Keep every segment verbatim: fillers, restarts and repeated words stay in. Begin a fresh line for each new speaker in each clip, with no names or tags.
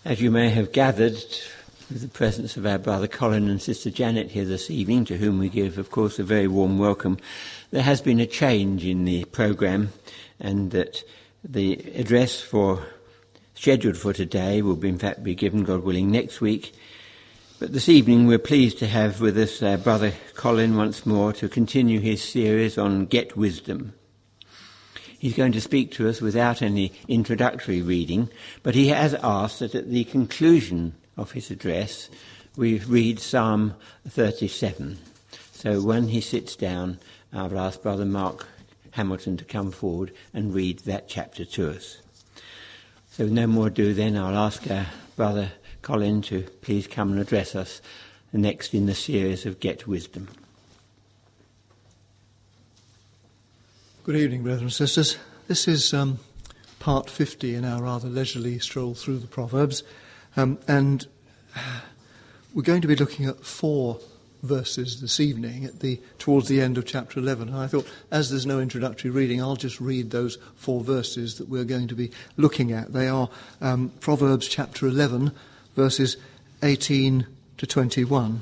As you may have gathered, with the presence of our brother Colin and sister Janet here this evening, to whom we give, of course, a very warm welcome, there has been a change in the programme, and that the address for scheduled for today will be, in fact, be given, God willing, next week. But this evening we're pleased to have with us our brother Colin once more to continue his series on Get Wisdom. He's going to speak to us without any introductory reading, but he has asked that at the conclusion of his address we read Psalm thirty-seven. So when he sits down, I will ask Brother Mark Hamilton to come forward and read that chapter to us. So with no more ado then, I'll ask our brother Colin to please come and address us next in the series of Get Wisdom.
Good evening, brothers and sisters. This is um, part fifty in our rather leisurely stroll through the Proverbs, um, and we're going to be looking at four verses this evening at the towards the end of chapter eleven. And I thought, as there's no introductory reading, I'll just read those four verses that we're going to be looking at. They are um, Proverbs chapter eleven, verses eighteen to twenty-one.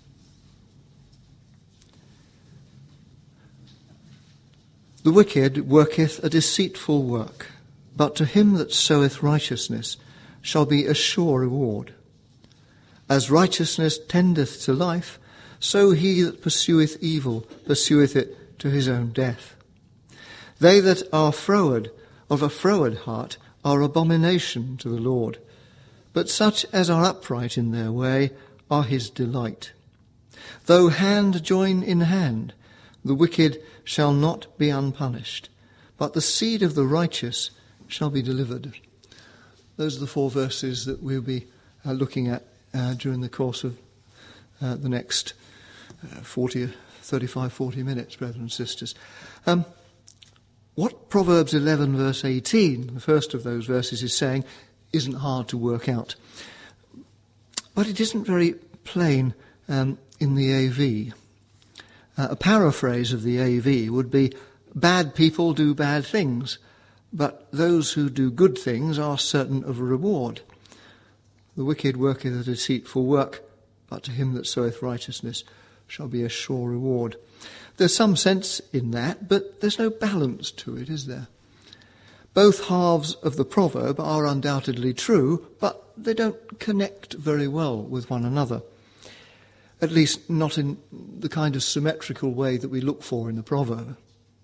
The wicked worketh a deceitful work, but to him that soweth righteousness shall be a sure reward. As righteousness tendeth to life, so he that pursueth evil pursueth it to his own death. They that are froward of a froward heart are abomination to the Lord, but such as are upright in their way are his delight. Though hand join in hand, the wicked shall not be unpunished, but the seed of the righteous shall be delivered. Those are the four verses that we'll be uh, looking at uh, during the course of uh, the next uh, forty, thirty-five, forty minutes, brothers and sisters. Um, what Proverbs eleven, verse eighteen, the first of those verses, is saying isn't hard to work out. But it isn't very plain um, in the A V. Uh, a paraphrase of the A V would be, bad people do bad things, but those who do good things are certain of a reward. The wicked worketh a deceitful work, but to him that soweth righteousness shall be a sure reward. There's some sense in that, but there's no balance to it, is there? Both halves of the proverb are undoubtedly true, but they don't connect very well with one another. At least not in the kind of symmetrical way that we look for in the proverb.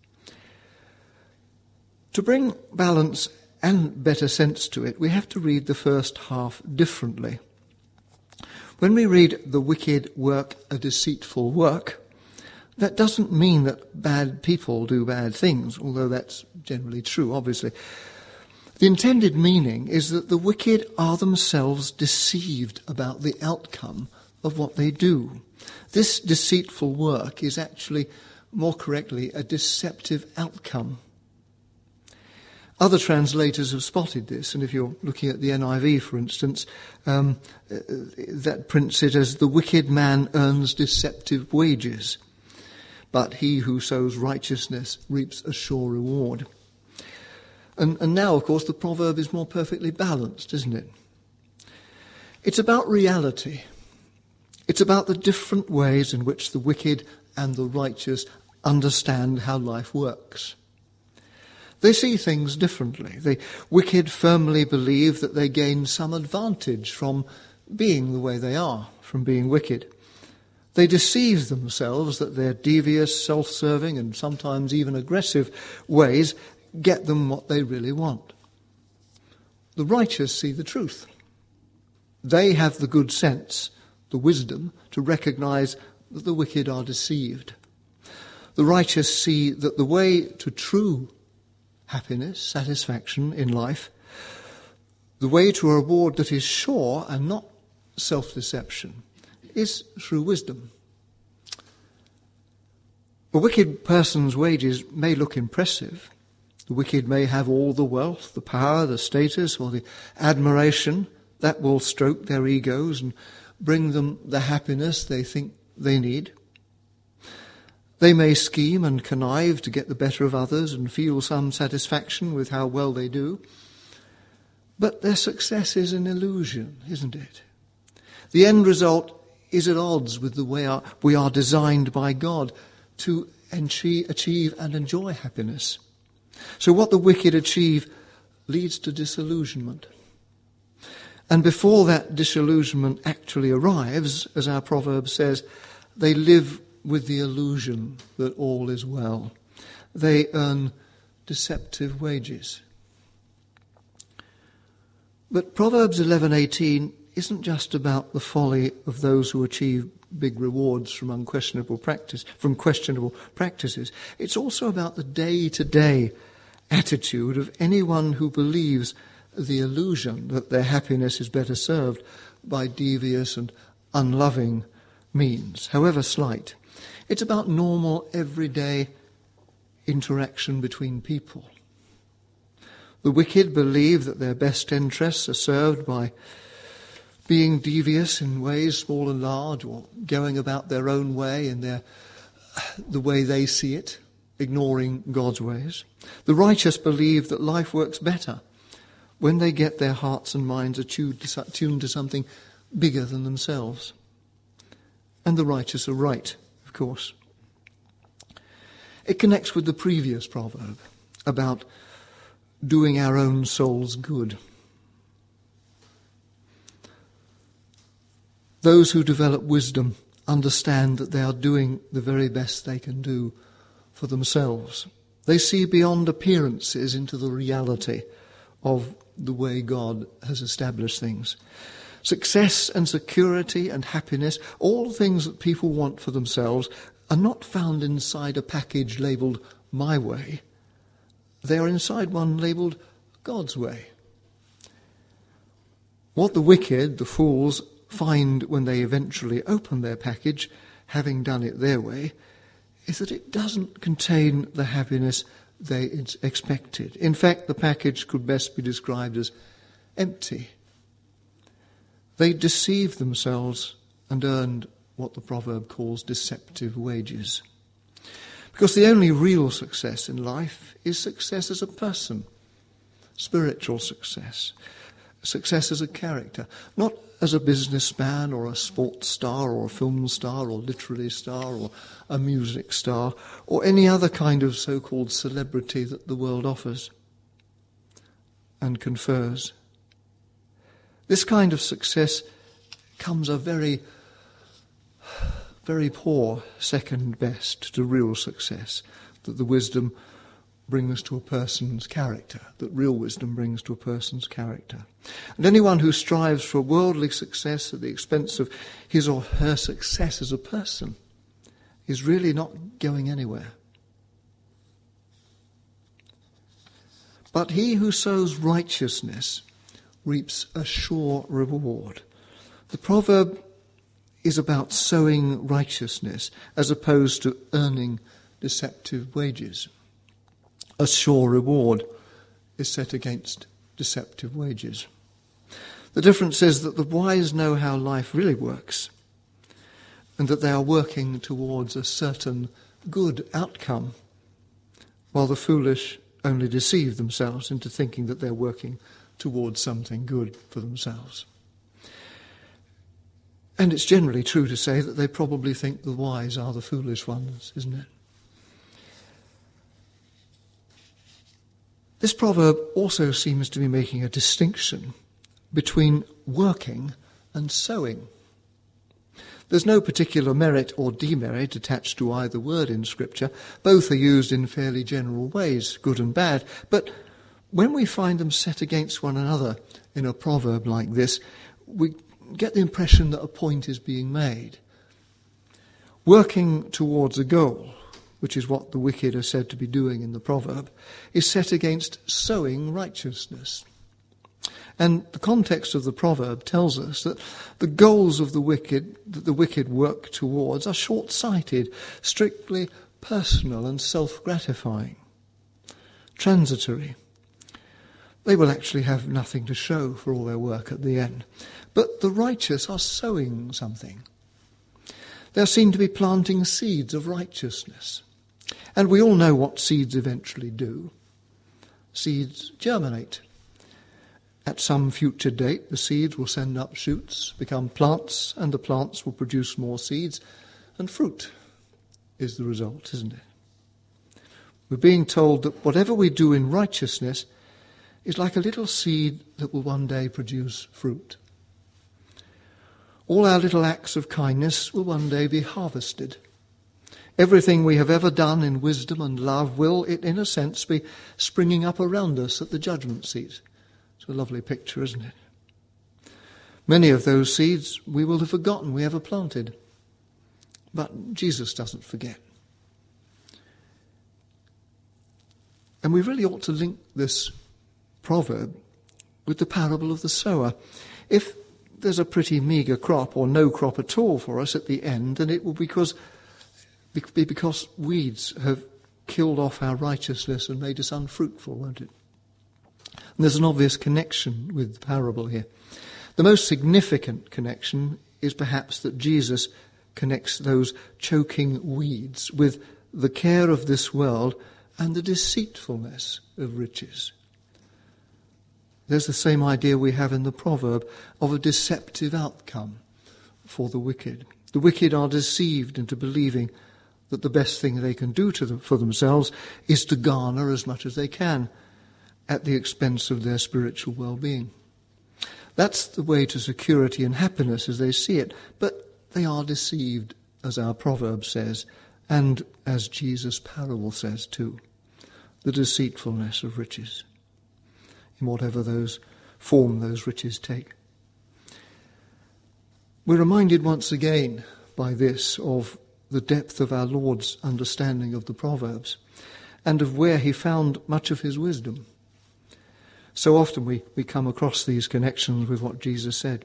To bring balance and better sense to it, we have to read the first half differently. When we read the wicked work a deceitful work, that doesn't mean that bad people do bad things, although that's generally true, obviously. The intended meaning is that the wicked are themselves deceived about the outcome of what they do. This deceitful work is actually, more correctly, a deceptive outcome. Other translators have spotted this, and if you're looking at the N I V, for instance, um, that prints it as the wicked man earns deceptive wages, but he who sows righteousness reaps a sure reward. And, and now, of course, the proverb is more perfectly balanced, isn't it? It's about reality. It's about the different ways in which the wicked and the righteous understand how life works. They see things differently. The wicked firmly believe that they gain some advantage from being the way they are, from being wicked. They deceive themselves that their devious, self-serving, and sometimes even aggressive ways get them what they really want. The righteous see the truth. They have the good sense, the wisdom, to recognize that the wicked are deceived. The righteous see that the way to true happiness, satisfaction in life, the way to a reward that is sure and not self-deception, is through wisdom. A wicked person's wages may look impressive. The wicked may have all the wealth, the power, the status, or the admiration that will stroke their egos and bring them the happiness they think they need. They may scheme and connive to get the better of others and feel some satisfaction with how well they do. But their success is an illusion, isn't it? The end result is at odds with the way our, we are designed by God to achieve and enjoy happiness. So what the wicked achieve leads to disillusionment. And before that disillusionment actually arrives, as our proverb says, they live with the illusion that all is well. They earn deceptive wages. But Proverbs eleven eighteen isn't just about the folly of those who achieve big rewards from unquestionable practice, from questionable practices. It's also about the day-to-day attitude of anyone who believes the illusion that their happiness is better served by devious and unloving means, however slight. It's about normal, everyday interaction between people. The wicked believe that their best interests are served by being devious in ways small and large, or going about their own way in their, the way they see it, ignoring God's ways. The righteous believe that life works better when they get their hearts and minds attuned to, attuned to something bigger than themselves. And the righteous are right, of course. It connects with the previous proverb about doing our own souls good. Those who develop wisdom understand that they are doing the very best they can do for themselves. They see beyond appearances into the reality of the way God has established things. Success and security and happiness, all things that people want for themselves, are not found inside a package labelled my way. They are inside one labelled God's way. What the wicked, the fools, find when they eventually open their package, having done it their way, is that it doesn't contain the happiness they expected. In fact, the package could best be described as empty. They deceived themselves and earned what the proverb calls deceptive wages. Because the only real success in life is success as a person, spiritual success, success as a character, not as a businessman or a sports star or a film star or literary star or a music star or any other kind of so-called celebrity that the world offers and confers. This kind of success comes a very, very poor second best to real success that the wisdom brings to a person's character, that real wisdom brings to a person's character. And anyone who strives for worldly success at the expense of his or her success as a person is really not going anywhere. But he who sows righteousness reaps a sure reward. The proverb is about sowing righteousness as opposed to earning deceptive wages. A sure reward is set against deceptive wages. The difference is that the wise know how life really works and that they are working towards a certain good outcome, while the foolish only deceive themselves into thinking that they're working towards something good for themselves. And it's generally true to say that they probably think the wise are the foolish ones, isn't it? This proverb also seems to be making a distinction between working and sowing. There's no particular merit or demerit attached to either word in Scripture. Both are used in fairly general ways, good and bad. But when we find them set against one another in a proverb like this, we get the impression that a point is being made. Working towards a goal, which is what the wicked are said to be doing in the proverb, is set against sowing righteousness. And the context of the proverb tells us that the goals of the wicked, that the wicked work towards, are short-sighted, strictly personal and self-gratifying, transitory. They will actually have nothing to show for all their work at the end. But the righteous are sowing something. They are seen to be planting seeds of righteousness. And we all know what seeds eventually do. Seeds germinate. At some future date, the seeds will send up shoots, become plants, and the plants will produce more seeds, and fruit is the result, isn't it? We're being told that whatever we do in righteousness is like a little seed that will one day produce fruit. All our little acts of kindness will one day be harvested. Everything we have ever done in wisdom and love will, in a sense, be springing up around us at the judgment seat. It's a lovely picture, isn't it? Many of those seeds we will have forgotten we ever planted. But Jesus doesn't forget. And we really ought to link this proverb with the parable of the sower. If there's a pretty meagre crop or no crop at all for us at the end, then it will because, be because weeds have killed off our righteousness and made us unfruitful, won't it? And there's an obvious connection with the parable here. The most significant connection is perhaps that Jesus connects those choking weeds with the care of this world and the deceitfulness of riches. There's the same idea we have in the proverb of a deceptive outcome for the wicked. The wicked are deceived into believing that the best thing they can do to them, for themselves is to garner as much as they can at the expense of their spiritual well-being. That's the way to security and happiness as they see it, but they are deceived, as our proverb says, and as Jesus' parable says too, the deceitfulness of riches, in whatever those form those riches take. We're reminded once again by this of the depth of our Lord's understanding of the Proverbs and of where he found much of his wisdom. So often we, we come across these connections with what Jesus said.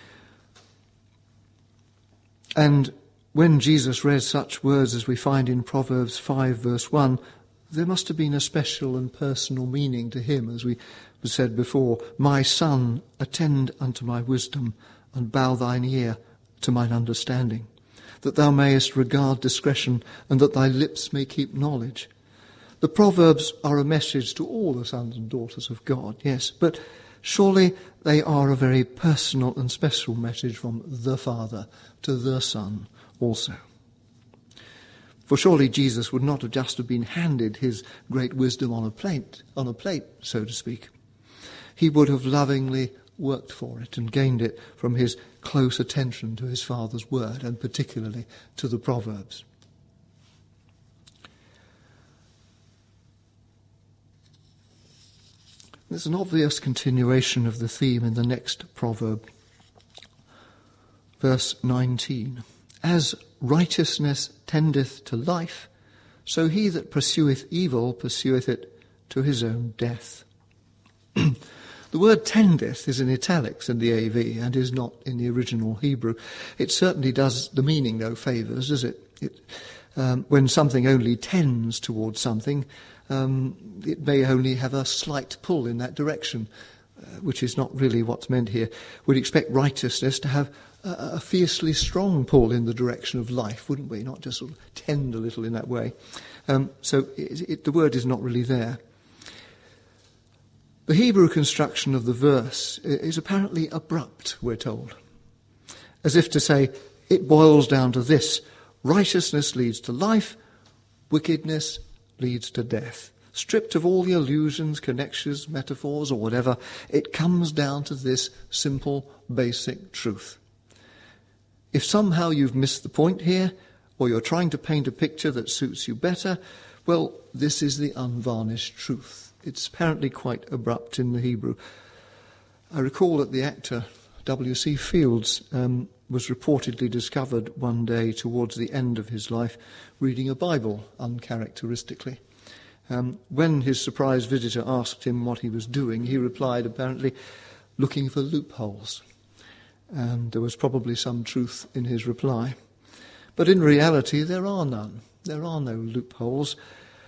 And when Jesus read such words as we find in Proverbs five verse one, there must have been a special and personal meaning to him, as we said before, "My son, attend unto my wisdom, and bow thine ear to mine understanding, that thou mayest regard discretion, and that thy lips may keep knowledge." The Proverbs are a message to all the sons and daughters of God, yes, but surely they are a very personal and special message from the Father to the Son also. For surely Jesus would not have just have been handed his great wisdom on a plate, on a plate, so to speak. He would have lovingly worked for it and gained it from his close attention to his Father's word, and particularly to the Proverbs. There's an obvious continuation of the theme in the next proverb. Verse nineteen. As righteousness tendeth to life, so he that pursueth evil pursueth it to his own death. The word tendeth is in italics in the A V and is not in the original Hebrew. It certainly does the meaning no favours, does it? it um, when something only tends towards something, um, it may only have a slight pull in that direction, uh, which is not really what's meant here. We'd expect righteousness to have a, a fiercely strong pull in the direction of life, wouldn't we? Not just sort of tend a little in that way. Um, so it, it, the word is not really there. The Hebrew construction of the verse is apparently abrupt, we're told, as if to say, it boils down to this: righteousness leads to life, wickedness leads to death. Stripped of all the allusions, connections, metaphors, or whatever, it comes down to this simple, basic truth. If somehow you've missed the point here, or you're trying to paint a picture that suits you better, well, this is the unvarnished truth. It's apparently quite abrupt in the Hebrew. I recall that the actor W C Fields um, was reportedly discovered one day towards the end of his life reading a Bible uncharacteristically. Um, when his surprise visitor asked him what he was doing, he replied, apparently, looking for loopholes. And there was probably some truth in his reply. But in reality, there are none. There are no loopholes.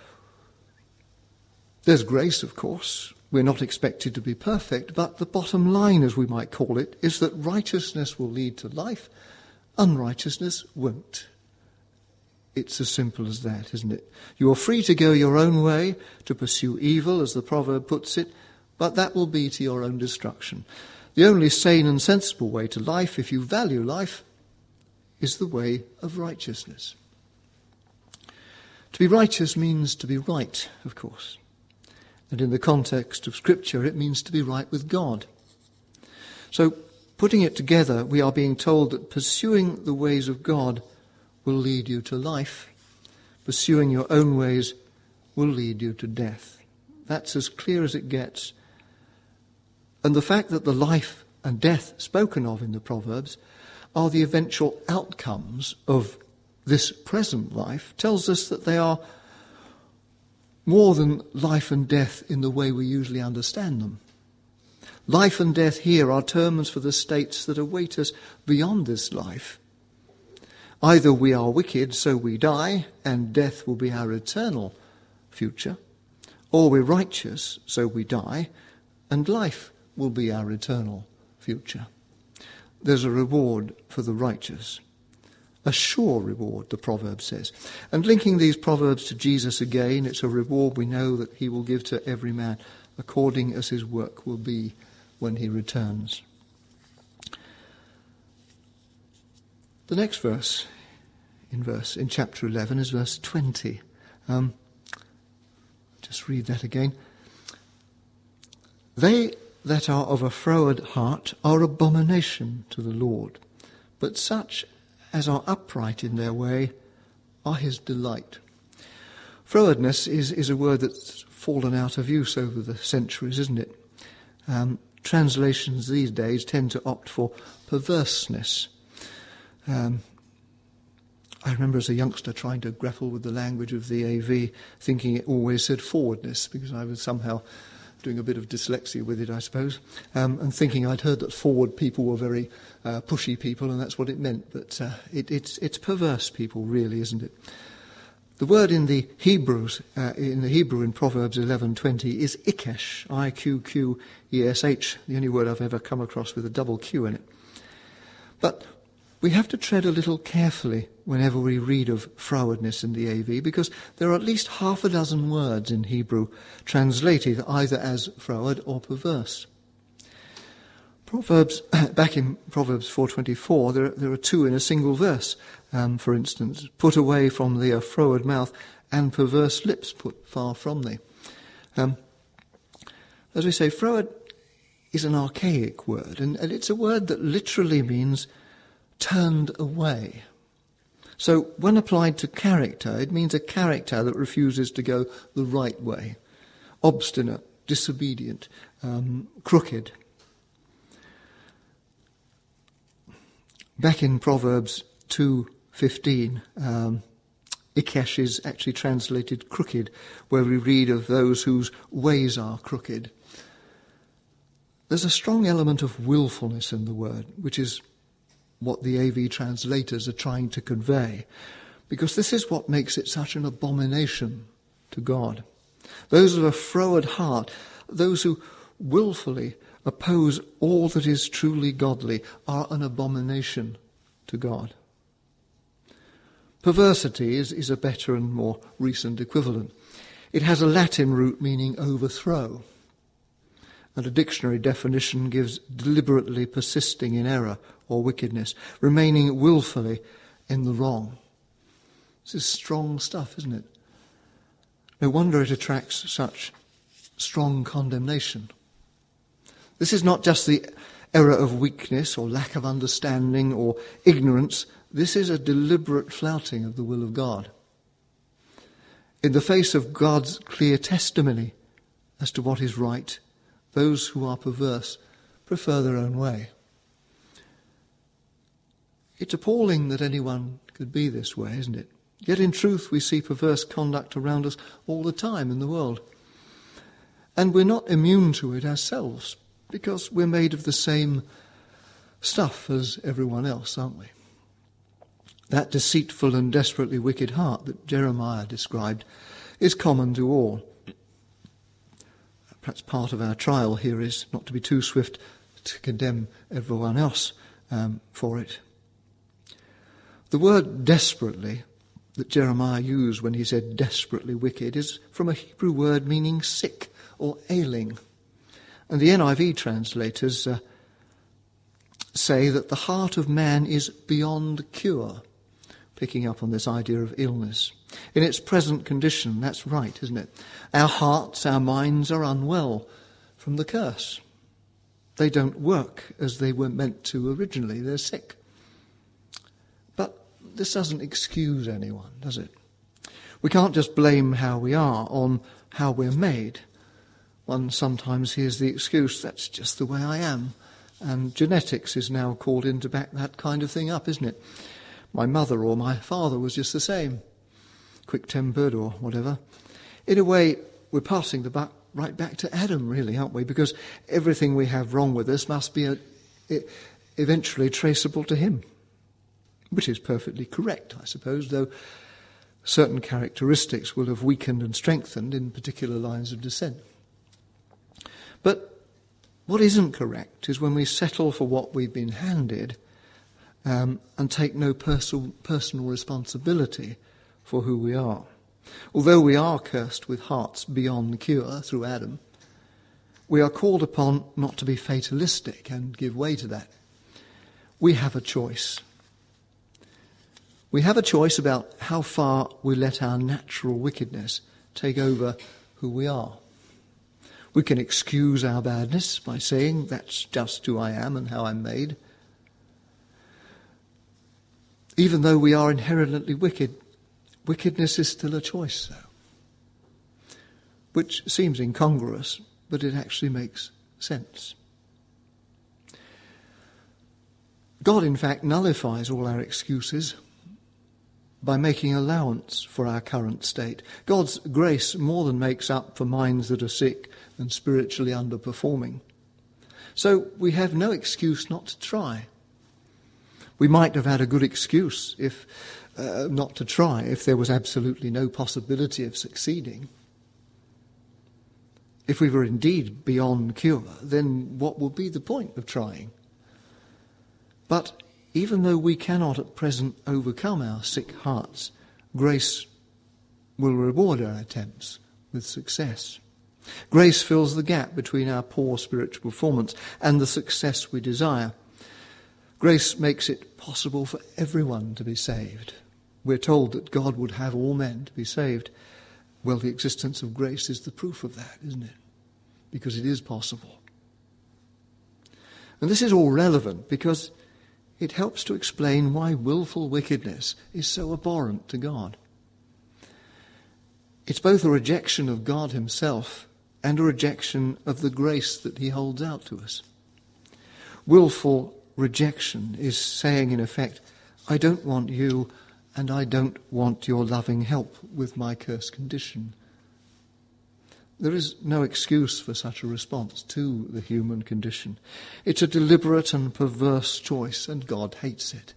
There's grace, of course. We're not expected to be perfect, but the bottom line, as we might call it, is that righteousness will lead to life, unrighteousness won't. It's as simple as that, isn't it? You are free to go your own way, to pursue evil, as the proverb puts it, but that will be to your own destruction. The only sane and sensible way to life, if you value life, is the way of righteousness. To be righteous means to be right, of course. And in the context of Scripture, it means to be right with God. So, putting it together, we are being told that pursuing the ways of God will lead you to life. Pursuing your own ways will lead you to death. That's as clear as it gets. And the fact that the life and death spoken of in the Proverbs are the eventual outcomes of this present life tells us that they are more than life and death in the way we usually understand them. Life and death here are terms for the states that await us beyond this life. Either we are wicked, so we die, and death will be our eternal future, or we're righteous, so we die, and life will be our eternal future. There's a reward for the righteous. A sure reward, the proverb says. And linking these proverbs to Jesus again, it's a reward we know that he will give to every man according as his work will be when he returns. The next verse, in verse in chapter eleven, is verse twenty. Um, just read that again. They that are of a froward heart are abomination to the Lord, but such as are upright in their way are his delight. Frowardness is, is a word that's fallen out of use over the centuries, isn't it? Um, translations these days tend to opt for perverseness. Um, I remember as a youngster trying to grapple with the language of the A V, thinking it always said forwardness, because I was somehow doing a bit of dyslexia with it, I suppose, um, and thinking I'd heard that forward people were very uh, pushy people, and that's what it meant. But uh, it, it's, it's perverse people, really, isn't it? The word in the Hebrews, uh, in the Hebrew in Proverbs eleven twenty is ikesh, I Q Q E S H, the only word I've ever come across with a double Q in it. But we have to tread a little carefully whenever we read of frowardness in the A V, because there are at least half a dozen words in Hebrew translated either as froward or perverse. Proverbs, back in Proverbs four twenty-four, there, there are two in a single verse. Um, for instance, put away from thee a froward mouth, and perverse lips put far from thee. Um, as we say, froward is an archaic word, and, and it's a word that literally means turned away. So when applied to character, it means a character that refuses to go the right way, obstinate, disobedient, um, crooked. Back in Proverbs two fifteen, um, ikesh is actually translated crooked, where we read of those whose ways are crooked. There's a strong element of willfulness in the word, which is what the A V translators are trying to convey, because this is what makes it such an abomination to God. Those of a froward heart, those who willfully oppose all that is truly godly, are an abomination to God. Perversity is, is a better and more recent equivalent. It has a Latin root meaning overthrow, and a dictionary definition gives deliberately persisting in error or wickedness, remaining willfully in the wrong. This is strong stuff, isn't it? No wonder it attracts such strong condemnation. This is not just the error of weakness or lack of understanding or ignorance. This is a deliberate flouting of the will of God. In the face of God's clear testimony as to what is right, those who are perverse prefer their own way. It's appalling that anyone could be this way, isn't it? Yet in truth we see perverse conduct around us all the time in the world. And we're not immune to it ourselves, because we're made of the same stuff as everyone else, aren't we? That deceitful and desperately wicked heart that Jeremiah described is common to all. Perhaps part of our trial here is not to be too swift to condemn everyone else um, for it. The word desperately that Jeremiah used when he said desperately wicked is from a Hebrew word meaning sick or ailing. And the N I V translators uh, say that the heart of man is beyond cure, picking up on this idea of illness. In its present condition, that's right, isn't it? Our hearts, our minds are unwell from the curse. They don't work as they were meant to originally. They're sick. But this doesn't excuse anyone, does it? We can't just blame how we are on how we're made. One sometimes hears the excuse, that's just the way I am. And genetics is now called in to back that kind of thing up, isn't it? My mother or my father was just the same, quick-tempered or whatever. In a way, we're passing the buck right back to Adam, really, aren't we? Because everything we have wrong with us must be a, eventually traceable to him, which is perfectly correct, I suppose, though certain characteristics will have weakened and strengthened in particular lines of descent. But what isn't correct is when we settle for what we've been handed um, and take no personal, personal responsibility for who we are. Although we are cursed with hearts beyond cure through Adam, we are called upon not to be fatalistic and give way to that. We have a choice. We have a choice about how far we let our natural wickedness take over who we are. We can excuse our badness by saying, that's just who I am and how I'm made. Even though we are inherently wicked, wickedness is still a choice, though, which seems incongruous, but it actually makes sense. God, in fact, nullifies all our excuses by making allowance for our current state. God's grace more than makes up for minds that are sick and spiritually underperforming. So we have no excuse not to try. We might have had a good excuse if uh, not to try if there was absolutely no possibility of succeeding. If we were indeed beyond cure, then what would be the point of trying? But even though we cannot at present overcome our sick hearts, grace will reward our attempts with success. Grace fills the gap between our poor spiritual performance and the success we desire. Grace makes it possible for everyone to be saved. We're told that God would have all men to be saved. Well, the existence of grace is the proof of that, isn't it? Because it is possible. And this is all relevant because it helps to explain why willful wickedness is so abhorrent to God. It's both a rejection of God himself and a rejection of the grace that he holds out to us. Willful rejection is saying, in effect, I don't want you and I don't want your loving help with my cursed condition. There is no excuse for such a response to the human condition. It's a deliberate and perverse choice, and God hates it.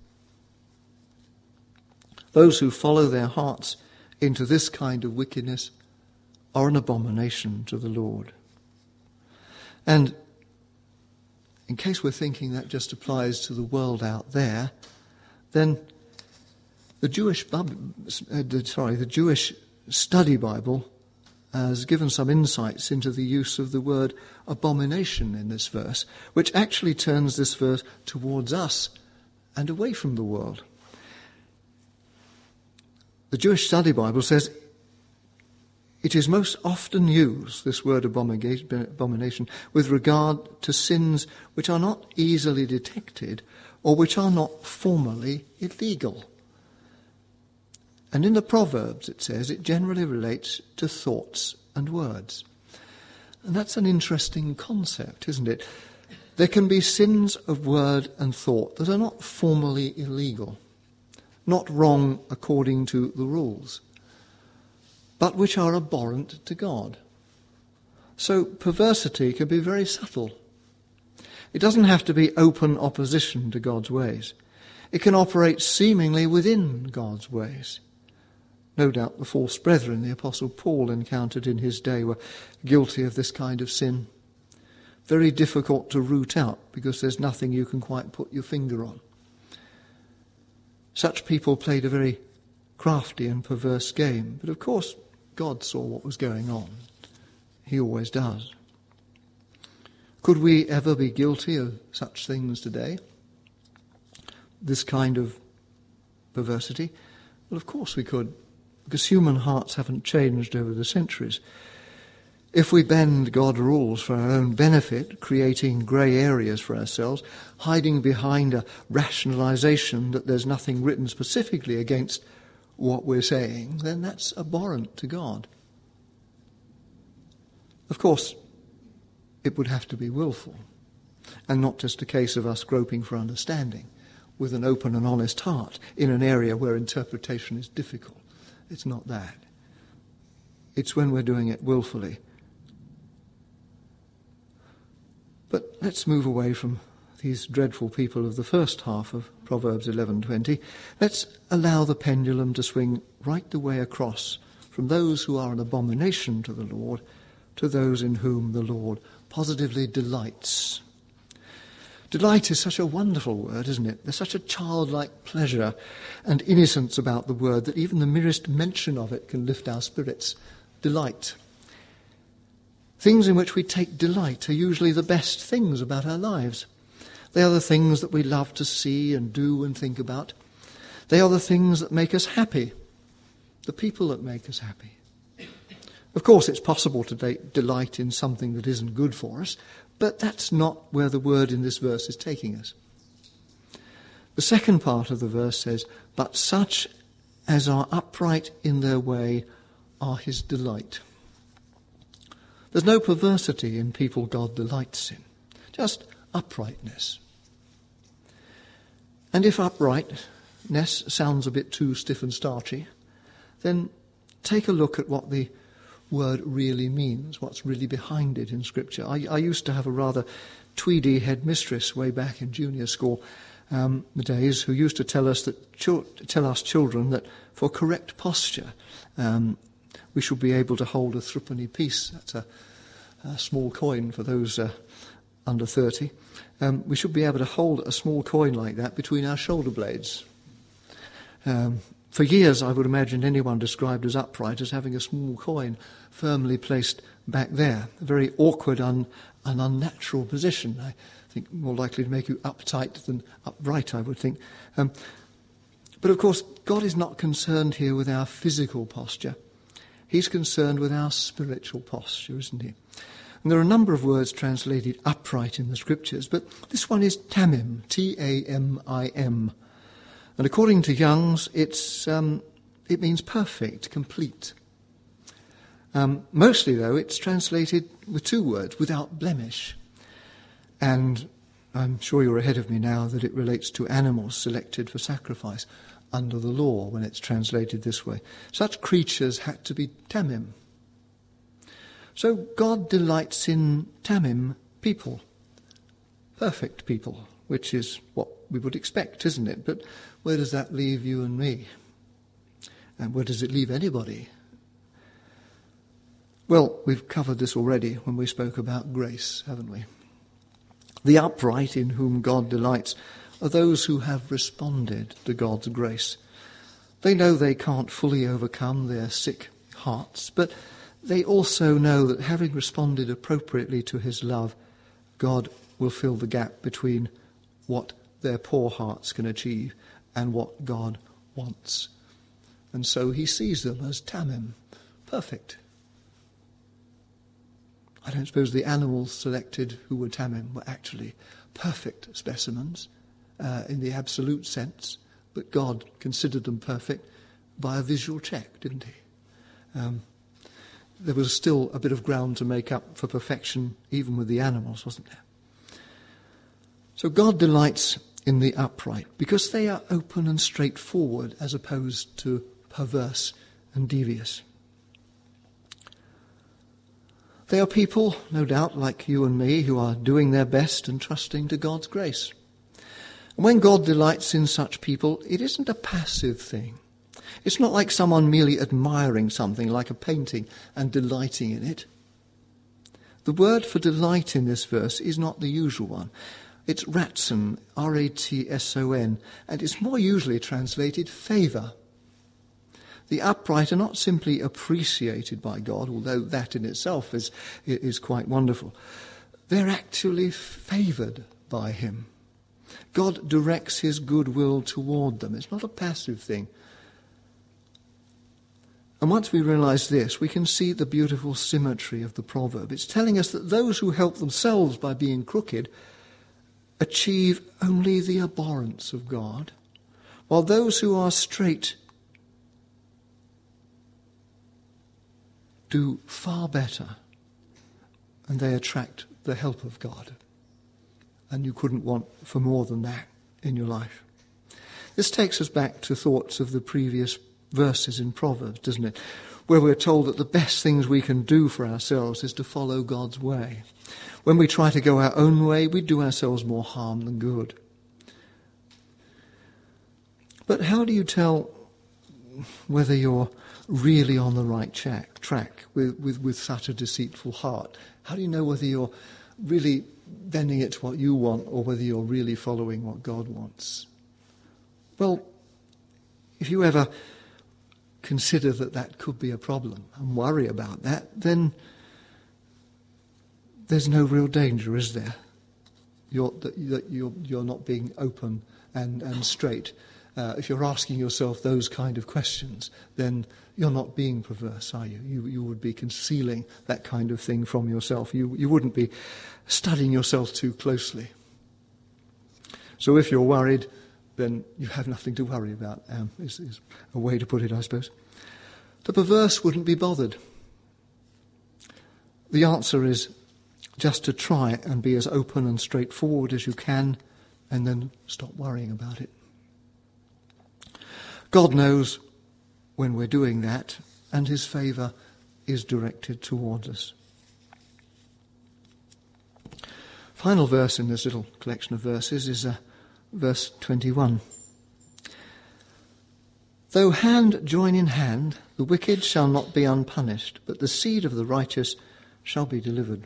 Those who follow their hearts into this kind of wickedness are an abomination to the Lord. And in case we're thinking that just applies to the world out there, then the Jewish, sorry, the Jewish Study Bible has given some insights into the use of the word abomination in this verse, which actually turns this verse towards us and away from the world. The Jewish Study Bible says it is most often used, this word abomination, with regard to sins which are not easily detected or which are not formally illegal. And in the Proverbs, it says, it generally relates to thoughts and words. And that's an interesting concept, isn't it? There can be sins of word and thought that are not formally illegal, not wrong according to the rules, but which are abhorrent to God. So perversity can be very subtle. It doesn't have to be open opposition to God's ways. It can operate seemingly within God's ways. No doubt the false brethren the Apostle Paul encountered in his day were guilty of this kind of sin. Very difficult to root out because there's nothing you can quite put your finger on. Such people played a very crafty and perverse game. But of course, God saw what was going on. He always does. Could we ever be guilty of such things today? This kind of perversity? Well, of course we could, because human hearts haven't changed over the centuries. If we bend God's rules for our own benefit, creating grey areas for ourselves, hiding behind a rationalisation that there's nothing written specifically against what we're saying, then that's abhorrent to God. Of course, it would have to be willful, and not just a case of us groping for understanding with an open and honest heart in an area where interpretation is difficult. It's not that. It's when we're doing it willfully. But let's move away from these dreadful people of the first half of Proverbs eleven twenty. Let's allow the pendulum to swing right the way across from those who are an abomination to the Lord to those in whom the Lord positively delights. Delight is such a wonderful word, isn't it? There's such a childlike pleasure and innocence about the word that even the merest mention of it can lift our spirits. Delight. Things in which we take delight are usually the best things about our lives. They are the things that we love to see and do and think about. They are the things that make us happy, the people that make us happy. Of course, it's possible to de- delight in something that isn't good for us, but that's not where the word in this verse is taking us. The second part of the verse says, "But such as are upright in their way are his delight." There's no perversity in people God delights in, just uprightness. And if uprightness sounds a bit too stiff and starchy, then take a look at what the word really means, what's really behind it in Scripture. I, I used to have a rather tweedy headmistress way back in junior school um, the days who used to tell us that chil- tell us children that for correct posture um, we should be able to hold a threepenny piece. That's a, a small coin for those uh, under thirty. Um, we should be able to hold a small coin like that between our shoulder blades. Um, for years, I would imagine anyone described as upright as having a small coin firmly placed back there. A very awkward and un- unnatural position. I think more likely to make you uptight than upright, I would think. Um, but of course, God is not concerned here with our physical posture. He's concerned with our spiritual posture, isn't he? And there are a number of words translated upright in the Scriptures, but this one is tamim, T A M I M. And according to Young's, it's um, it means perfect, complete. Um, mostly, though, it's translated with two words, without blemish. And I'm sure you're ahead of me now that it relates to animals selected for sacrifice under the law when it's translated this way. Such creatures had to be tamim. So God delights in tamim people, perfect people, which is what we would expect, isn't it? But where does that leave you and me? And where does it leave anybody? Well, we've covered this already when we spoke about grace, haven't we? The upright in whom God delights are those who have responded to God's grace. They know they can't fully overcome their sick hearts, but they also know that having responded appropriately to his love, God will fill the gap between what their poor hearts can achieve and what God wants. And so he sees them as tamim, perfect. I don't suppose the animals selected who were tamim were actually perfect specimens uh, in the absolute sense, but God considered them perfect by a visual check, didn't he? Um, there was still a bit of ground to make up for perfection even with the animals, wasn't there? So God delights in the upright because they are open and straightforward as opposed to perverse and devious. They are people, no doubt, like you and me, who are doing their best and trusting to God's grace. And when God delights in such people, it isn't a passive thing. It's not like someone merely admiring something like a painting and delighting in it. The word for delight in this verse is not the usual one. It's ratson, R A T S O N, and it's more usually translated favour. The upright are not simply appreciated by God, although that in itself is, is quite wonderful. they're actually favoured by him. God directs his goodwill toward them. It's not a passive thing. And once we realise this, we can see the beautiful symmetry of the proverb. It's telling us that those who help themselves by being crooked achieve only the abhorrence of God, while those who are straight do far better, and they attract the help of God. And you couldn't want for more than that in your life. This takes us back to thoughts of the previous verses in Proverbs, doesn't it? Where we're told that the best things we can do for ourselves is to follow God's way. When we try to go our own way, we do ourselves more harm than good. But how do you tell whether you're really on the right track, track with, with, with such a deceitful heart? How do you know whether you're really bending it to what you want or whether you're really following what God wants? Well, if you ever consider that that could be a problem and worry about that, then there's no real danger, is there? You're, that, that you're, you're not being open and, and straight. Uh, if you're asking yourself those kind of questions, then you're not being perverse, are you? You, you would be concealing that kind of thing from yourself. You, you wouldn't be studying yourself too closely. So if you're worried, then you have nothing to worry about, um, is, is a way to put it, I suppose. The perverse wouldn't be bothered. The answer is just to try and be as open and straightforward as you can, and then stop worrying about it. God knows when we're doing that, and his favour is directed towards us. Final verse in this little collection of verses is uh, verse twenty-one. Though hand join in hand, the wicked shall not be unpunished, but the seed of the righteous shall be delivered.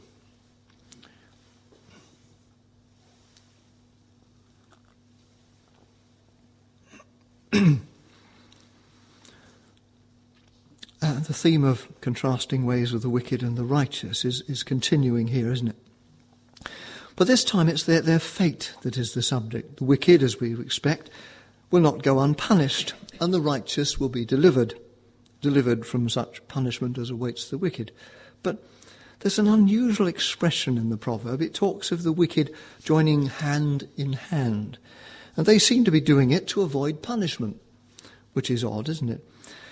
Uh, the theme of contrasting ways of the wicked and the righteous is, is continuing here, isn't it? But this time it's their, their fate that is the subject. The wicked, as we expect, will not go unpunished, and the righteous will be delivered, delivered from such punishment as awaits the wicked. But there's an unusual expression in the proverb. It talks of the wicked joining hand in hand, and they seem to be doing it to avoid punishment, which is odd, isn't it?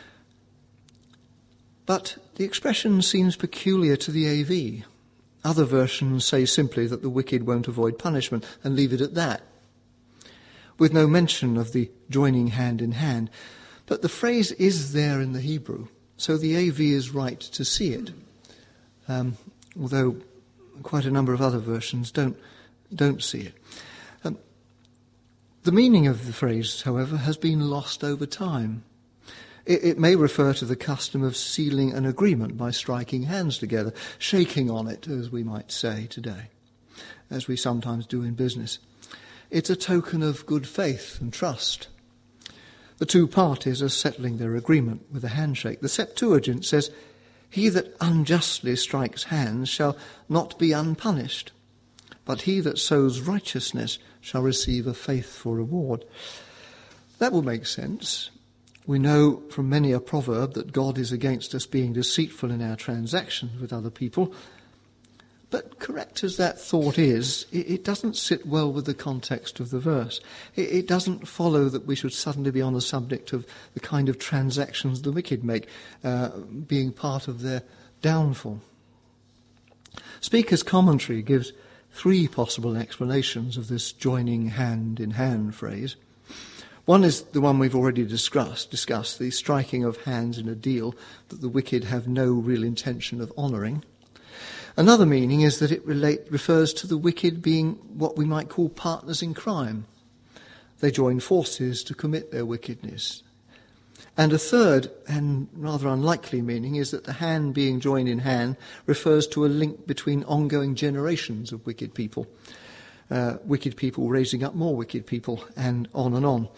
But the expression seems peculiar to the A V. Other versions say simply that the wicked won't avoid punishment and leave it at that, with no mention of the joining hand in hand. But the phrase is there in the Hebrew, so the A V is right to see it, um, although quite a number of other versions don't, don't see it. Um, the meaning of the phrase, however, has been lost over time. It may refer to the custom of sealing an agreement by striking hands together, shaking on it, as we might say today, as we sometimes do in business. It's a token of good faith and trust. The two parties are settling their agreement with a handshake. The Septuagint says, "He that unjustly strikes hands shall not be unpunished, but he that sows righteousness shall receive a faithful reward." That will make sense. We know from many a proverb that God is against us being deceitful in our transactions with other people. But correct as that thought is, it, it doesn't sit well with the context of the verse. It, it doesn't follow that we should suddenly be on the subject of the kind of transactions the wicked make, uh, being part of their downfall. Speaker's commentary gives three possible explanations of this joining hand in hand phrase. One is the one we've already discussed, discussed, the striking of hands in a deal that the wicked have no real intention of honouring. Another meaning is that it relate, refers to the wicked being what we might call partners in crime. They join forces to commit their wickedness. And a third, and rather unlikely meaning, is that the hand being joined in hand refers to a link between ongoing generations of wicked people. Uh, wicked people raising up more wicked people, and on and on.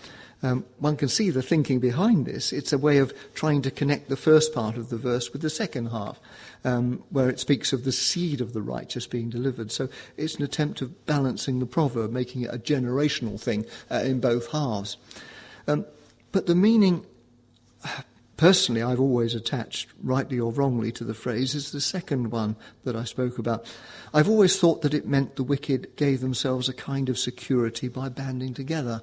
Um, one can see the thinking behind this. It's a way of trying to connect the first part of the verse with the second half, um, where it speaks of the seed of the righteous being delivered. So it's an attempt of balancing the proverb, making it a generational thing uh, in both halves. Um, but the meaning, personally, I've always attached, rightly or wrongly, to the phrase is the second one that I spoke about. I've always thought that it meant the wicked gave themselves a kind of security by banding together.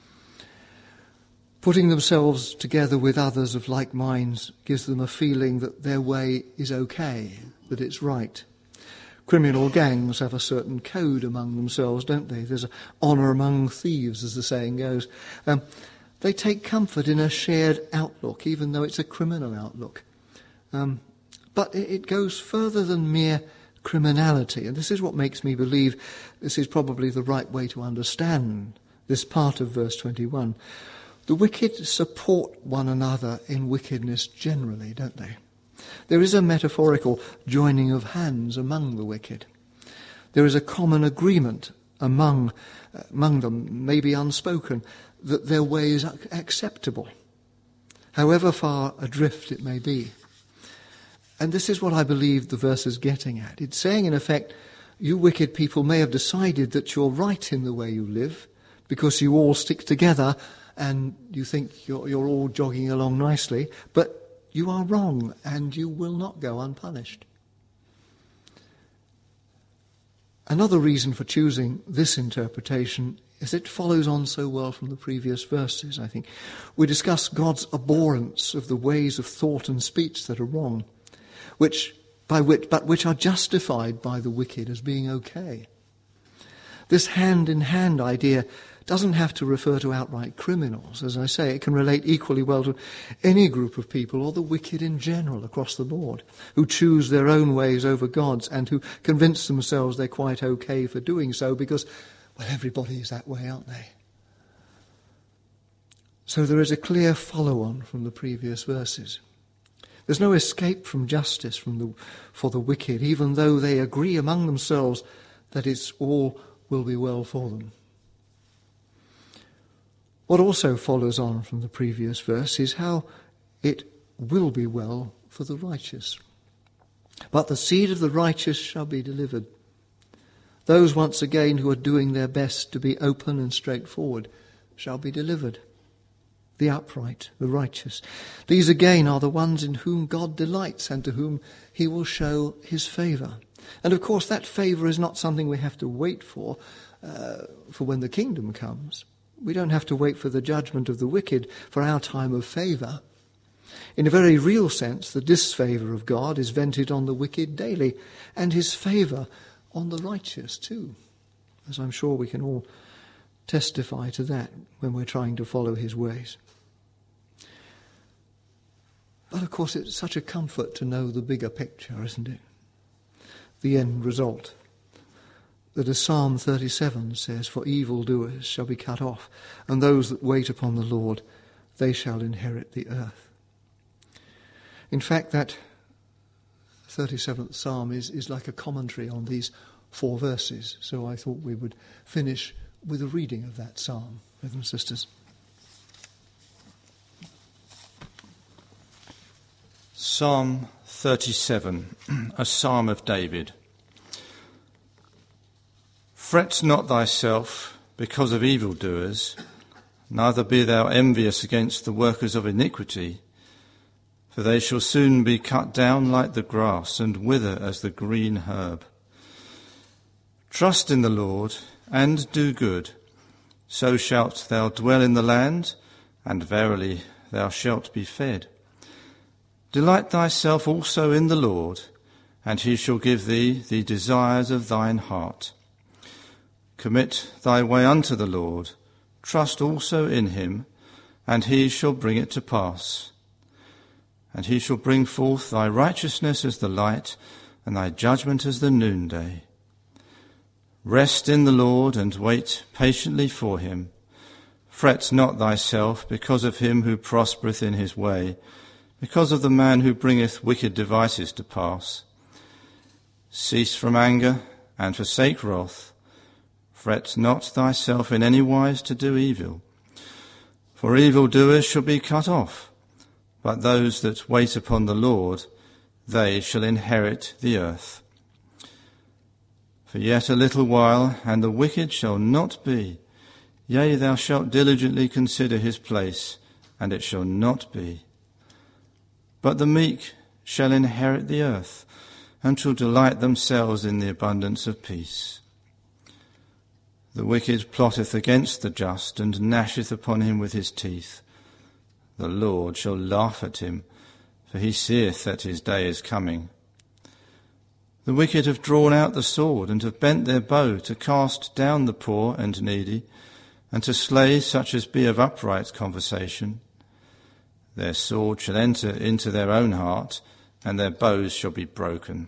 Putting themselves together with others of like minds gives them a feeling that their way is okay, that it's right. Criminal gangs have a certain code among themselves, don't they? There's an honour among thieves, as the saying goes. Um, they take comfort in a shared outlook, even though it's a criminal outlook. Um, but it, it goes further than mere criminality, and this is what makes me believe this is probably the right way to understand this part of verse twenty-one. The wicked support one another in wickedness generally, don't they? There is a metaphorical joining of hands among the wicked. There is a common agreement among, uh, among them, maybe unspoken, that their way is acceptable, however far adrift it may be. And this is what I believe the verse is getting at. It's saying, in effect, you wicked people may have decided that you're right in the way you live because you all stick together and you think you're, you're all jogging along nicely, but you are wrong and you will not go unpunished. Another reason for choosing this interpretation is it follows on so well from the previous verses, I think. We discuss God's abhorrence of the ways of thought and speech that are wrong, which, by which, but which are justified by the wicked as being okay. This hand-in-hand idea doesn't have to refer to outright criminals. As I say, it can relate equally well to any group of people or the wicked in general across the board, who choose their own ways over God's and who convince themselves they're quite okay for doing so because, well, everybody is that way, aren't they? So there is a clear follow-on from the previous verses. There's no escape from justice from the, for the wicked, even though they agree among themselves that it's all will be well for them. What also follows on from the previous verse is how it will be well for the righteous. But the seed of the righteous shall be delivered. Those, once again, who are doing their best to be open and straightforward shall be delivered. The upright, the righteous. These again are the ones in whom God delights and to whom he will show his favour. And of course that favour is not something we have to wait for, uh, for when the kingdom comes. We don't have to wait for the judgment of the wicked for our time of favour. In a very real sense, the disfavour of God is vented on the wicked daily, and his favour on the righteous too, as I'm sure we can all testify to that when we're trying to follow his ways. But of course it's such a comfort to know the bigger picture, isn't it? The end result. That as Psalm thirty-seven says, for evildoers shall be cut off, and those that wait upon the Lord, they shall inherit the earth. In fact, that thirty-seventh Psalm is, is like a commentary on these four verses, so I thought we would finish with a reading of that psalm, brothers and sisters.
Psalm thirty-seven, a psalm of David. Fret not thyself because of evildoers, neither be thou envious against the workers of iniquity, for they shall soon be cut down like the grass and wither as the green herb. Trust in the Lord and do good, so shalt thou dwell in the land, and verily thou shalt be fed. Delight thyself also in the Lord, and he shall give thee the desires of thine heart. Commit thy way unto the Lord, trust also in him, and he shall bring it to pass. And he shall bring forth thy righteousness as the light, and thy judgment as the noonday. Rest in the Lord, and wait patiently for him. Fret not thyself because of him who prospereth in his way, because of the man who bringeth wicked devices to pass. Cease from anger, and forsake wrath. Fret not thyself in any wise to do evil. For evildoers shall be cut off, but those that wait upon the Lord, they shall inherit the earth. For yet a little while, and the wicked shall not be. Yea, thou shalt diligently consider his place, and it shall not be. But the meek shall inherit the earth, and shall delight themselves in the abundance of peace. The wicked plotteth against the just, and gnasheth upon him with his teeth. The Lord shall laugh at him, for he seeth that his day is coming. The wicked have drawn out the sword, and have bent their bow to cast down the poor and needy, and to slay such as be of upright conversation. Their sword shall enter into their own heart, and their bows shall be broken.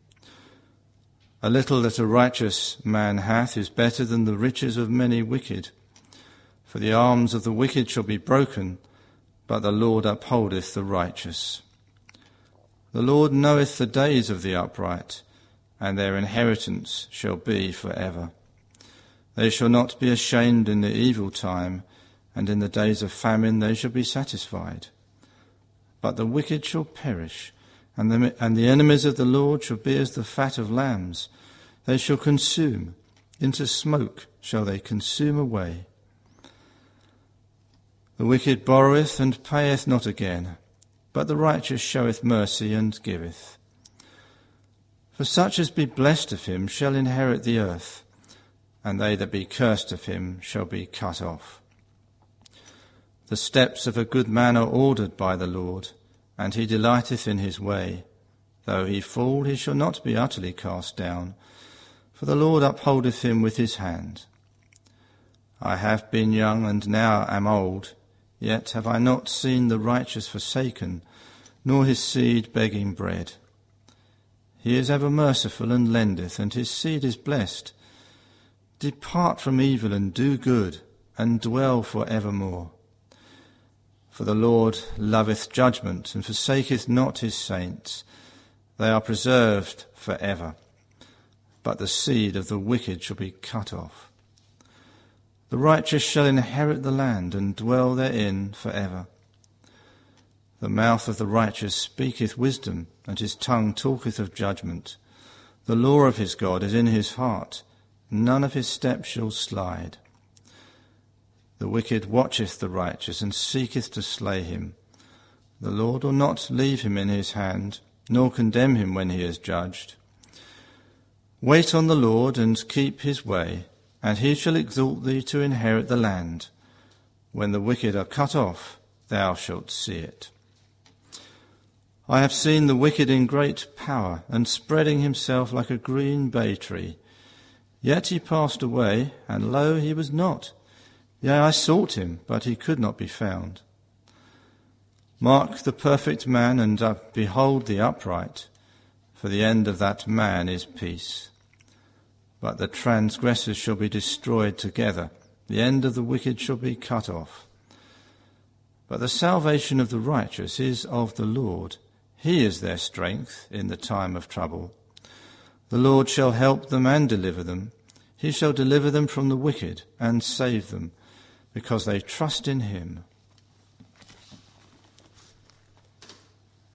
A little that a righteous man hath is better than the riches of many wicked. For the arms of the wicked shall be broken, but the Lord upholdeth the righteous. The Lord knoweth the days of the upright, and their inheritance shall be for ever. They shall not be ashamed in the evil time, and in the days of famine they shall be satisfied. But the wicked shall perish, and the, and the enemies of the Lord shall be as the fat of lambs. They shall consume, into smoke shall they consume away. The wicked borroweth and payeth not again, but the righteous showeth mercy and giveth. For such as be blessed of him shall inherit the earth, and they that be cursed of him shall be cut off. The steps of a good man are ordered by the Lord, and he delighteth in his way. Though he fall, he shall not be utterly cast down, for the Lord upholdeth him with his hand. I have been young, and now am old, yet have I not seen the righteous forsaken, nor his seed begging bread. He is ever merciful and lendeth, and his seed is blessed. Depart from evil and do good, and dwell for evermore. For the Lord loveth judgment, and forsaketh not his saints. They are preserved for ever, but the seed of the wicked shall be cut off. The righteous shall inherit the land, and dwell therein for ever. The mouth of the righteous speaketh wisdom, and his tongue talketh of judgment. The law of his God is in his heart, none of his steps shall slide. The wicked watcheth the righteous, and seeketh to slay him. The Lord will not leave him in his hand, nor condemn him when he is judged. Wait on the Lord, and keep his way, and he shall exalt thee to inherit the land. When the wicked are cut off, thou shalt see it. I have seen the wicked in great power, and spreading himself like a green bay tree. Yet he passed away, and lo, he was not. Yea, I sought him, but he could not be found. Mark the perfect man, and uh, behold the upright, for the end of that man is peace. But the transgressors shall be destroyed together, the end of the wicked shall be cut off. But the salvation of the righteous is of the Lord. He is their strength in the time of trouble. The Lord shall help them and deliver them. He shall deliver them from the wicked and save them, because they trust in him.